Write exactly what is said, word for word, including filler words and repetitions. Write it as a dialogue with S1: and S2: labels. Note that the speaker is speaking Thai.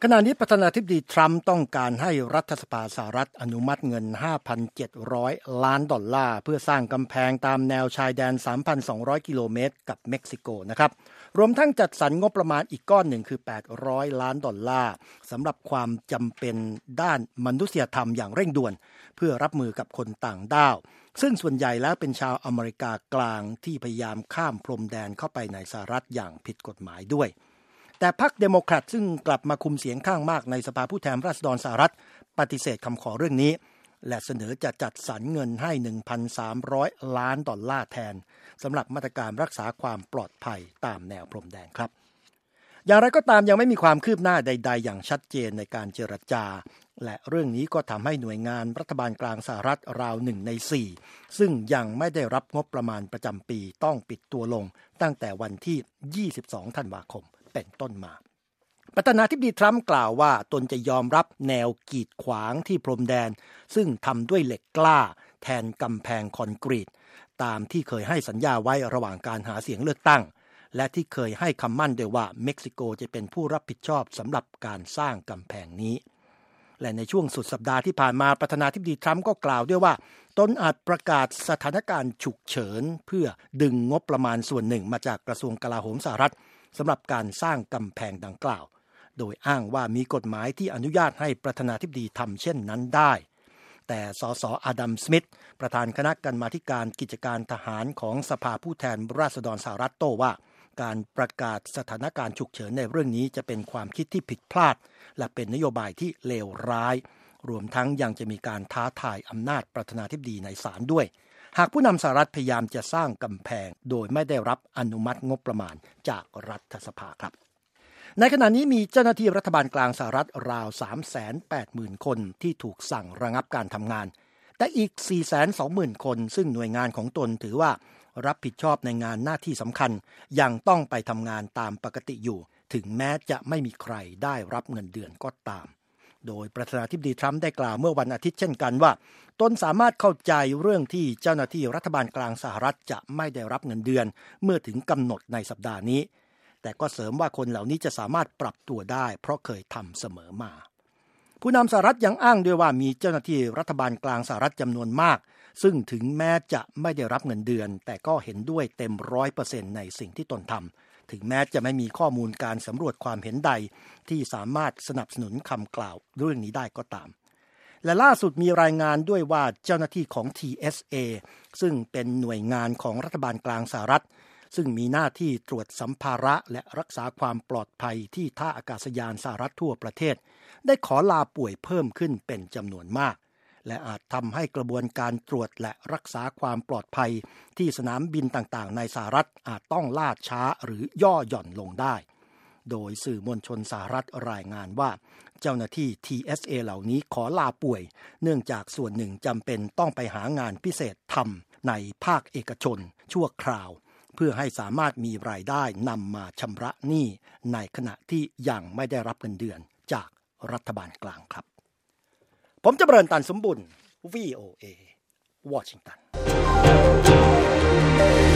S1: ขณะนี้ประธานาธิบดีทรัมป์ต้องการให้รัฐสภาสหรัฐอนุมัติเงิน ห้าพันเจ็ดร้อย ล้านดอลลาร์เพื่อสร้างกำแพงตามแนวชายแดน สามพันสองร้อย กิโลเมตรกับเม็กซิโกนะครับรวมทั้งจัดสรรงบประมาณอีกก้อนหนึ่งคือแปดร้อยล้านดอลลาร์สำหรับความจำเป็นด้านมนุษยธรรมอย่างเร่งด่วนเพื่อรับมือกับคนต่างด้าวซึ่งส่วนใหญ่แล้วเป็นชาวอเมริกากลางที่พยายามข้ามพรมแดนเข้าไปในสหรัฐอย่างผิดกฎหมายด้วยแต่พรรคเดโมแครตซึ่งกลับมาคุมเสียงข้างมากในสภาผู้แทนราษฎรสหรัฐปฏิเสธคำขอเรื่องนี้และเสนอจะจัดสรรเงินให้ หนึ่งพันสามร้อย ล้านดอลลาร์แทนสำหรับมาตรการรักษาความปลอดภัยตามแนวพรมแดนครับอย่างไรก็ตามยังไม่มีความคืบหน้าใดๆอย่างชัดเจนในการเจรจาและเรื่องนี้ก็ทำให้หน่วยงานรัฐบาลกลางสหรัฐราวหนึ่งในสี่ซึ่งยังไม่ได้รับงบประมาณประจำปีต้องปิดตัวลงตั้งแต่วันที่ยี่สิบสองธันวาคมเป็นต้นมาประธานาธิบดีทรัมป์กล่าวว่าตนจะยอมรับแนวกีดขวางที่พรมแดนซึ่งทำด้วยเหล็กกล้าแทนกำแพงคอนกรีตตามที่เคยให้สัญญาไว้ระหว่างการหาเสียงเลือกตั้งและที่เคยให้คำมั่นด้วยว่าเม็กซิโกจะเป็นผู้รับผิดชอบสำหรับการสร้างกำแพงนี้และในช่วงสุดสัปดาห์ที่ผ่านมาประธานาธิบดีทรัมป์ก็กล่าวด้วยว่าตนอาจประกาศสถานการณ์ฉุกเฉินเพื่อดึงงบประมาณส่วนหนึ่งมาจากกระทรวงกลาโหมสหรัฐสำหรับการสร้างกำแพงดังกล่าวโดยอ้างว่ามีกฎหมายที่อนุญาตให้ประธานาธิบดีทำเช่นนั้นได้แต่สสอาดัมสมิธประธานคณะกรรมาธิการกิจการทหารของสภาผู้แทนราษฎรสหรัฐโต้ว่าการประกาศสถานการณ์ฉุกเฉินในเรื่องนี้จะเป็นความคิดที่ผิดพลาดและเป็นนโยบายที่เลวร้ายรวมทั้งยังจะมีการท้าทายอำนาจประธานาธิบดีในศาลด้วยหากผู้นำสหรัฐพยายามจะสร้างกำแพงโดยไม่ได้รับอนุมัติงบประมาณจากรัฐสภาครับในขณะนี้มีเจ้าหน้าที่รัฐบาลกลางสหรัฐราว สามแสนแปดหมื่น คนที่ถูกสั่งระงับการทำงานแต่อีก สี่แสนสองหมื่น คนซึ่งหน่วยงานของตนถือว่ารับผิดชอบในงานหน้าที่สำคัญยังต้องไปทำงานตามปกติอยู่ถึงแม้จะไม่มีใครได้รับเงินเดือนก็ตามโดยประธานาธิบดีทรัมป์ได้กล่าวเมื่อวันอาทิตย์เช่นกันว่าตนสามารถเข้าใจเรื่องที่เจ้าหน้าที่รัฐบาลกลางสหรัฐจะไม่ได้รับเงินเดือนเมื่อถึงกำหนดในสัปดาห์นี้แต่ก็เสริมว่าคนเหล่านี้จะสามารถปรับตัวได้เพราะเคยทำเสมอมาผู้นำสหรัฐยังอ้างด้วยว่ามีเจ้าหน้าที่รัฐบาลกลางสหรัฐจำนวนมากซึ่งถึงแม้จะไม่ได้รับเงินเดือนแต่ก็เห็นด้วยเต็ม ร้อยเปอร์เซ็นต์ ในสิ่งที่ตนทำถึงแม้จะไม่มีข้อมูลการสำรวจความเห็นใดที่สามารถสนับสนุนคำกล่าวเรื่องนี้ได้ก็ตามและล่าสุดมีรายงานด้วยว่าเจ้าหน้าที่ของ ที เอส เอ ซึ่งเป็นหน่วยงานของรัฐบาลกลางสหรัฐซึ่งมีหน้าที่ตรวจสัมภาระและรักษาความปลอดภัยที่ท่าอากาศยานสหรัฐทั่วประเทศได้ขอลาป่วยเพิ่มขึ้นเป็นจำนวนมากและอาจทำให้กระบวนการตรวจและรักษาความปลอดภัยที่สนามบินต่างๆในสหรัฐอาจต้องล่าช้าหรือย่อหย่อนลงได้โดยสื่อมวลชนสหรัฐรายงานว่าเจ้าหน้าที่ ที เอส เอ เหล่านี้ขอลาป่วยเนื่องจากส่วนหนึ่งจำเป็นต้องไปหางานพิเศษทำในภาคเอกชนชั่วคราวเพื่อให้สามารถมีรายได้นำมาชำระหนี้ในขณะที่ยังไม่ได้รับเงินเดือนจากรัฐบาลกลางครับผมจะเบริญตันสมบุญ วี โอ เอ วอชิงตัน